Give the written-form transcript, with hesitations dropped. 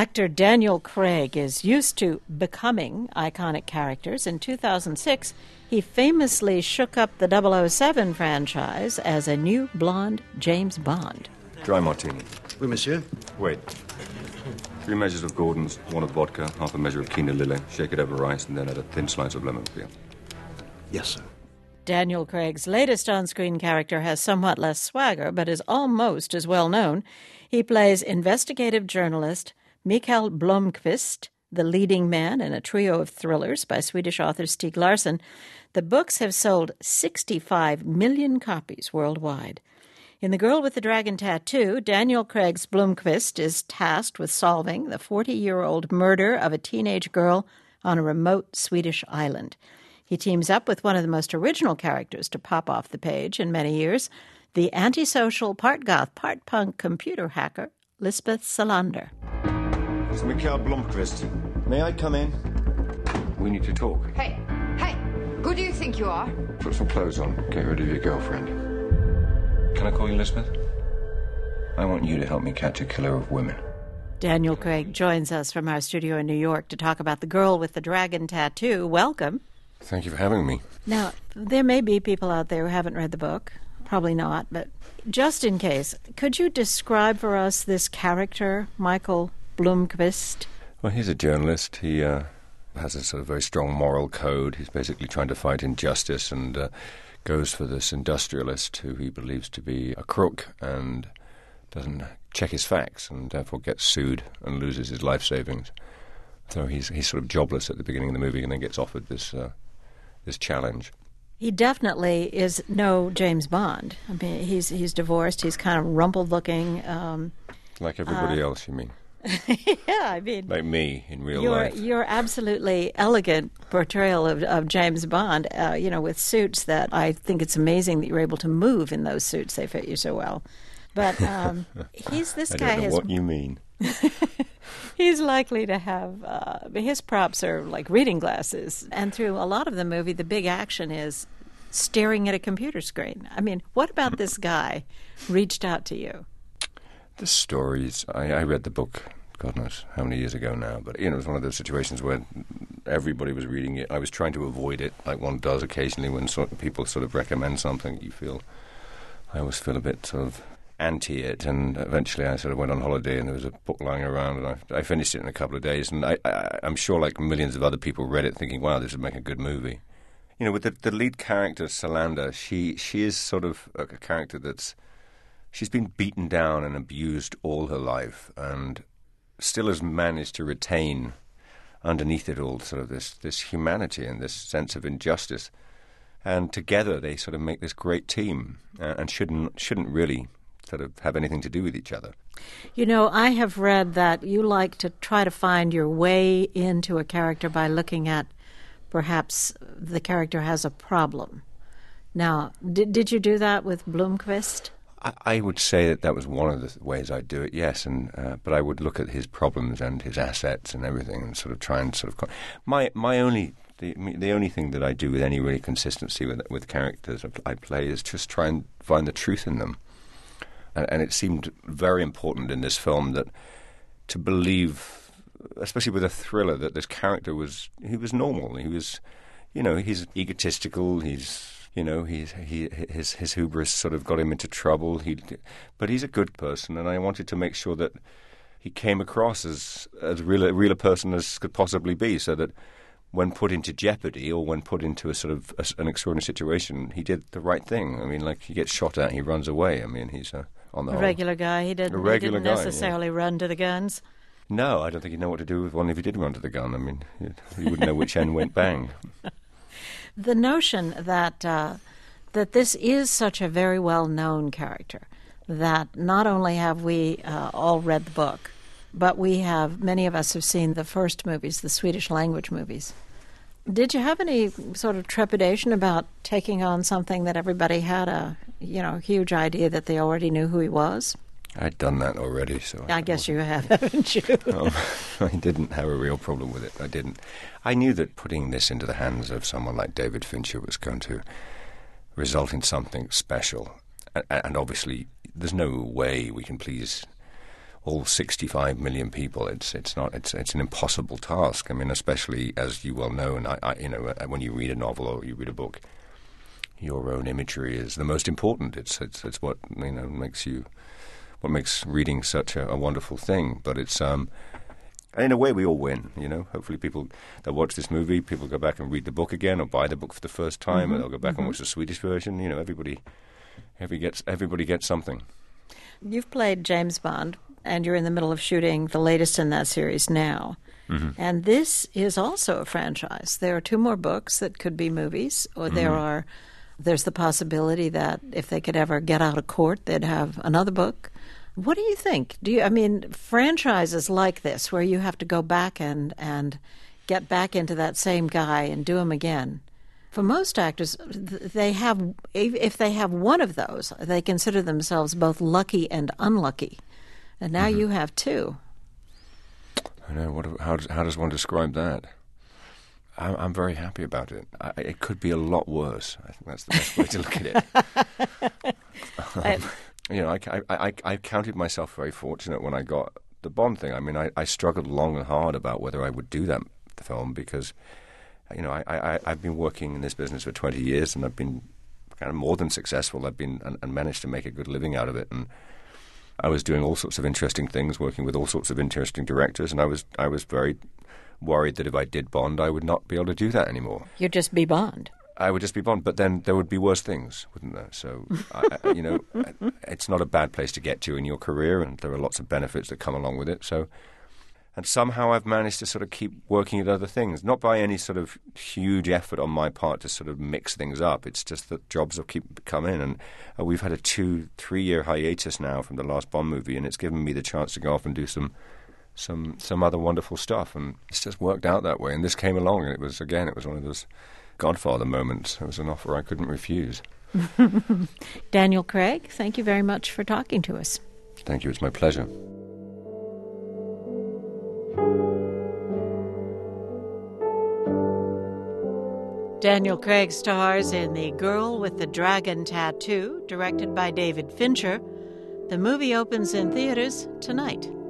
Actor Daniel Craig is used to becoming iconic characters. In 2006, he famously shook up the 007 franchise as a new blonde James Bond. Dry martini. Oui, monsieur. Wait. 3 measures of Gordon's, 1 of vodka, half a measure of quinoa lily, shake it over ice, and then add a thin slice of lemon peel. Yes, sir. Daniel Craig's latest on-screen character has somewhat less swagger, but is almost as well known. He plays investigative journalist Mikael Blomkvist, the leading man in a trio of thrillers by Swedish author Stieg Larsson. The books have sold 65 million copies worldwide. In The Girl with the Dragon Tattoo, Daniel Craig's Blomkvist is tasked with solving the 40-year-old murder of a teenage girl on a remote Swedish island. He teams up with one of the most original characters to pop off the page in many years, the antisocial, part-goth, part-punk computer hacker, Lisbeth Salander. It's Mikael Blomkvist. May I come in? We need to talk. Hey, who do you think you are? Put some clothes on. Get rid of your girlfriend. Can I call you Elizabeth? I want you to help me catch a killer of women. Daniel Craig joins us from our studio in New York to talk about The Girl with the Dragon Tattoo. Welcome. Thank you for having me. Now, there may be people out there who haven't read the book. Probably not, but just in case, could you describe for us this character, Michael Blomkvist? Well, he's a journalist. He has a sort of very strong moral code. He's basically trying to fight injustice and goes for this industrialist who he believes to be a crook and doesn't check his facts and therefore gets sued and loses his life savings. So he's sort of jobless at the beginning of the movie and then gets offered this challenge. He definitely is no James Bond. I mean, he's divorced. He's kind of rumpled-looking. Like everybody else, you mean? Yeah, I mean... Like me in real life. Your absolutely elegant portrayal of James Bond, with suits that I think it's amazing that you're able to move in those suits. They fit you so well. But I don't know what you mean. He's likely to have... his props are like reading glasses. And through a lot of the movie, the big action is staring at a computer screen. I mean, what about this guy reached out to you? The stories, I read the book, God knows how many years ago now, but it was one of those situations where everybody was reading it. I was trying to avoid it, like one does occasionally when people sort of recommend something. I always feel a bit sort of anti it, and eventually I sort of went on holiday and there was a book lying around and I finished it in a couple of days, and I'm sure like millions of other people read it thinking, wow, this would make a good movie. With the lead character, Salander, she is sort of a character she's been beaten down and abused all her life and still has managed to retain underneath it all sort of this humanity and this sense of injustice. And together they sort of make this great team and shouldn't really sort of have anything to do with each other. I have read that you like to try to find your way into a character by looking at perhaps the character has a problem. Now, did you do that with Blomkvist? I would say that was one of the ways I do it, yes, but I would look at his problems and his assets and everything, and sort of try and sort of the only thing that I do with any really consistency with characters I play is just try and find the truth in them, and it seemed very important in this film that to believe, especially with a thriller, that this character was normal. He was, he's egotistical. His hubris sort of got him into trouble. But he's a good person, and I wanted to make sure that he came across as real a person as could possibly be, so that when put into jeopardy or when put into a sort of an extraordinary situation, he did the right thing. I mean, like he gets shot at, he runs away. I mean, he's on the whole regular guy. He didn't necessarily run to the guns. No, I don't think he'd know what to do with one if he did run to the gun. I mean, he wouldn't know which end went bang. The notion that this is such a very well-known character, that not only have we all read the book, but many of us have seen the first movies, the Swedish language movies. Did you have any sort of trepidation about taking on something that everybody had a huge idea that they already knew who he was? I'd done that already, so... I guess you have, haven't you? I didn't have a real problem with it. I didn't. I knew that putting this into the hands of someone like David Fincher was going to result in something special. And obviously, there's no way we can please all 65 million people. It's an impossible task. I mean, especially as you well know, and when you read a novel or you read a book, your own imagery is the most important. It's what makes reading such a wonderful thing. But it's in a way we all win. Hopefully people that watch this movie, people go back and read the book again or buy the book for the first time, and they'll go back and watch the Swedish version. Everybody gets something. You've played James Bond, and you're in the middle of shooting the latest in that series now. Mm-hmm. And this is also a franchise. There are 2 more books that could be movies, or there's the possibility that if they could ever get out of court, they'd have another book. What do you think? Franchises like this, where you have to go back and get back into that same guy and do them again, for most actors, if they have one of those, they consider themselves both lucky and unlucky. And now you have 2. I know. How does one describe that? I'm very happy about it. It could be a lot worse. I think that's the best way to look at it. I counted myself very fortunate when I got the Bond thing. I mean, I struggled long and hard about whether I would do the film because, I've been working in this business for 20 years and I've been kind of more than successful. I've been and managed to make a good living out of it, and I was doing all sorts of interesting things, working with all sorts of interesting directors, and I was very worried that if I did Bond, I would not be able to do that anymore. You'd just be Bond. I would just be Bond, but then there would be worse things, wouldn't there? So, it's not a bad place to get to in your career, and there are lots of benefits that come along with it. So, and somehow I've managed to sort of keep working at other things, not by any sort of huge effort on my part to sort of mix things up. It's just that jobs have keep coming, and we've had a 2-3 year hiatus now from the last Bond movie, and it's given me the chance to go off and do some other wonderful stuff, and it's just worked out that way. And this came along, and it was one of those Godfather moments. It was an offer I couldn't refuse. Daniel Craig, thank you very much for talking to us. Thank you. It's my pleasure. Daniel Craig stars in The Girl with the Dragon Tattoo, directed by David Fincher. The movie opens in theaters tonight.